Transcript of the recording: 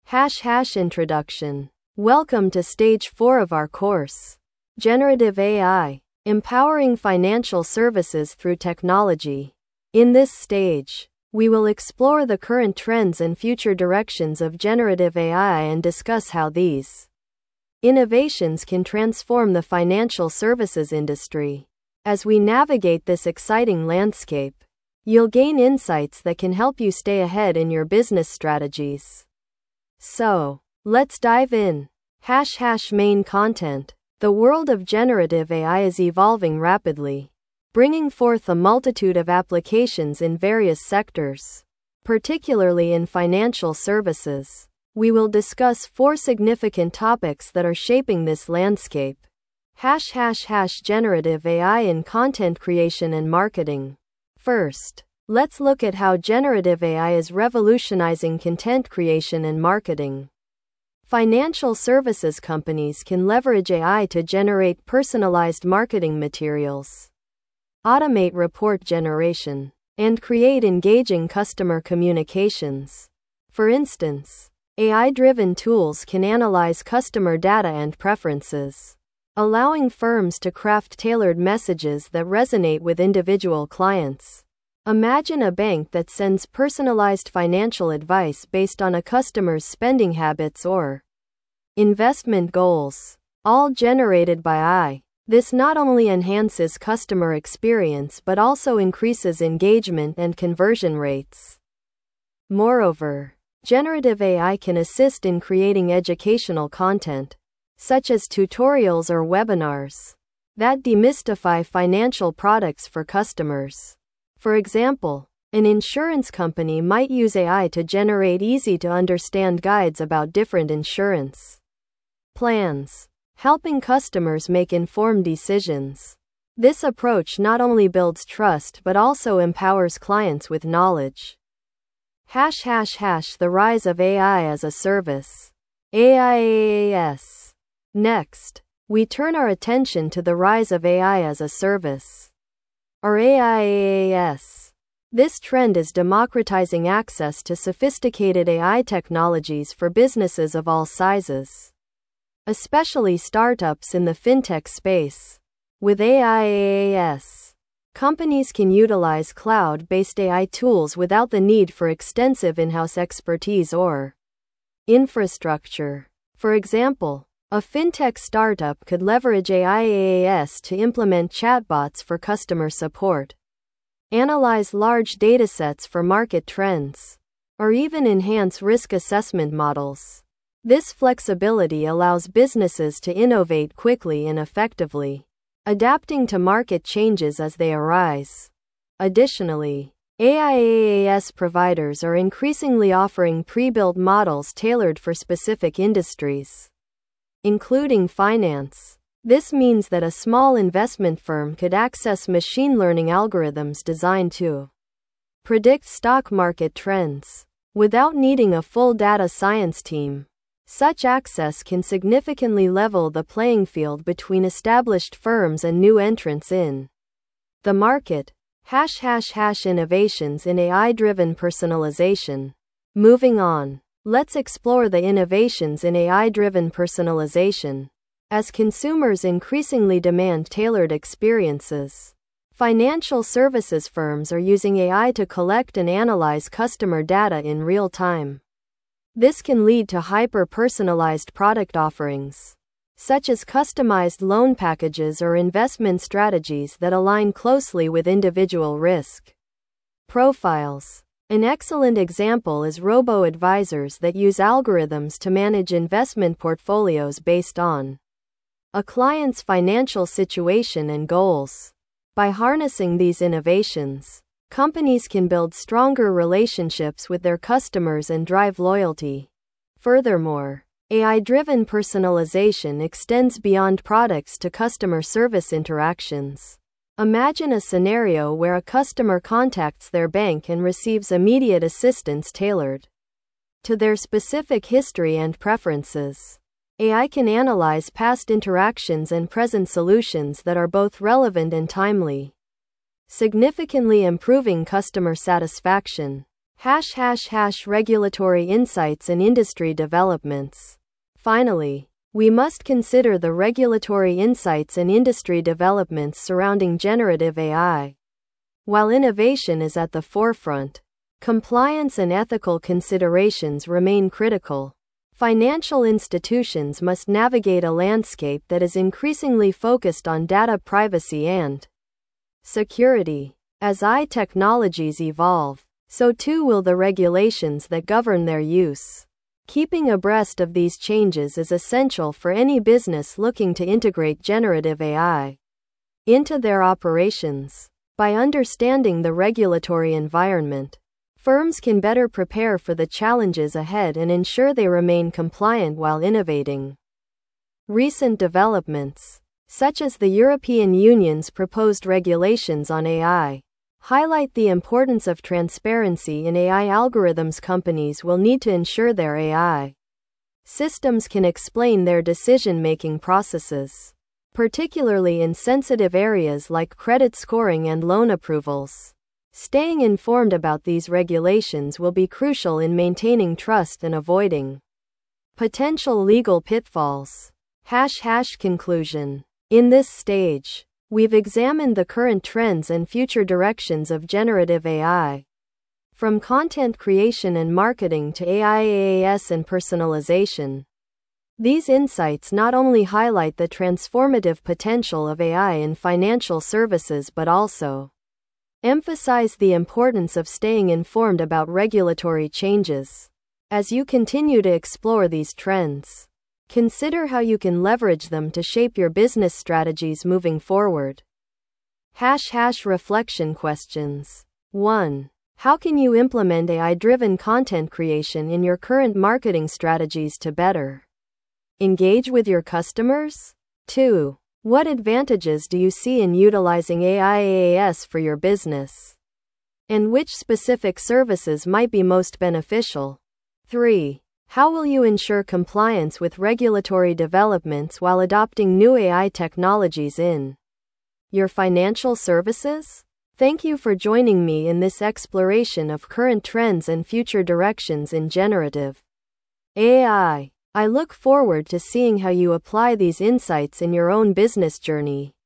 Introduction. Welcome to Stage 4 of our course. Generative AI, Empowering Financial Services Through Technology. In this stage, we will explore the current trends and future directions of generative AI and discuss how these innovations can transform the financial services industry. As we navigate this exciting landscape, you'll gain insights that can help you stay ahead in your business strategies. So, let's dive in. Main content. The world of generative AI is evolving rapidly, bringing forth a multitude of applications in various sectors, particularly in financial services. We will discuss 4 significant topics that are shaping this landscape. Generative AI in content creation and marketing. First, let's look at how generative AI is revolutionizing content creation and marketing. Financial services companies can leverage AI to generate personalized marketing materials, automate report generation, and create engaging customer communications. For instance, AI-driven tools can analyze customer data and preferences, allowing firms to craft tailored messages that resonate with individual clients. Imagine a bank that sends personalized financial advice based on a customer's spending habits or investment goals, all generated by AI. This not only enhances customer experience but also increases engagement and conversion rates. Moreover, generative AI can assist in creating educational content, such as tutorials or webinars, that demystify financial products for customers. For example, an insurance company might use AI to generate easy-to-understand guides about different insurance plans, helping customers make informed decisions. This approach not only builds trust but also empowers clients with knowledge. The rise of AI as a service. AIaaS. Next, we turn our attention to the rise of AI as a service, or AIaaS. This trend is democratizing access to sophisticated AI technologies for businesses of all sizes, especially startups in the fintech space. With AIaaS, companies can utilize cloud-based AI tools without the need for extensive in-house expertise or infrastructure. For example, a fintech startup could leverage AIaaS to implement chatbots for customer support, analyze large datasets for market trends, or even enhance risk assessment models. This flexibility allows businesses to innovate quickly and effectively, adapting to market changes as they arise. Additionally, AIaaS providers are increasingly offering pre-built models tailored for specific industries, including finance. This means that a small investment firm could access machine learning algorithms designed to predict stock market trends without needing a full data science team. Such access can significantly level the playing field between established firms and new entrants in the market. Innovations in AI-driven personalization. Moving on, let's explore the innovations in AI-driven personalization. As consumers increasingly demand tailored experiences, financial services firms are using AI to collect and analyze customer data in real time. This can lead to hyper-personalized product offerings, such as customized loan packages or investment strategies that align closely with individual risk profiles. An excellent example is robo-advisors that use algorithms to manage investment portfolios based on a client's financial situation and goals. By harnessing these innovations, companies can build stronger relationships with their customers and drive loyalty. Furthermore, AI-driven personalization extends beyond products to customer service interactions. Imagine a scenario where a customer contacts their bank and receives immediate assistance tailored to their specific history and preferences. AI can analyze past interactions and present solutions that are both relevant and timely, significantly improving customer satisfaction. Regulatory insights and industry developments. Finally, we must consider the regulatory insights and industry developments surrounding generative AI. While innovation is at the forefront, compliance and ethical considerations remain critical. Financial institutions must navigate a landscape that is increasingly focused on data privacy and security. As AI technologies evolve, so too will the regulations that govern their use. Keeping abreast of these changes is essential for any business looking to integrate generative AI into their operations. By understanding the regulatory environment, firms can better prepare for the challenges ahead and ensure they remain compliant while innovating. Recent developments, such as the European Union's proposed regulations on AI, highlight the importance of transparency in AI algorithms. Companies will need to ensure their AI systems can explain their decision-making processes, particularly in sensitive areas like credit scoring and loan approvals. Staying informed about these regulations will be crucial in maintaining trust and avoiding potential legal pitfalls. Conclusion. In this stage, we've examined the current trends and future directions of generative AI. From content creation and marketing to AI and personalization, these insights not only highlight the transformative potential of AI in financial services but also emphasize the importance of staying informed about regulatory changes. As you continue to explore these trends, consider how you can leverage them to shape your business strategies moving forward. Reflection questions. 1. How can you implement AI-driven content creation in your current marketing strategies to better engage with your customers? 2. What advantages do you see in utilizing AI for your business? And which specific services might be most beneficial? 3. How will you ensure compliance with regulatory developments while adopting new AI technologies in your financial services? Thank you for joining me in this exploration of current trends and future directions in generative AI. I look forward to seeing how you apply these insights in your own business journey.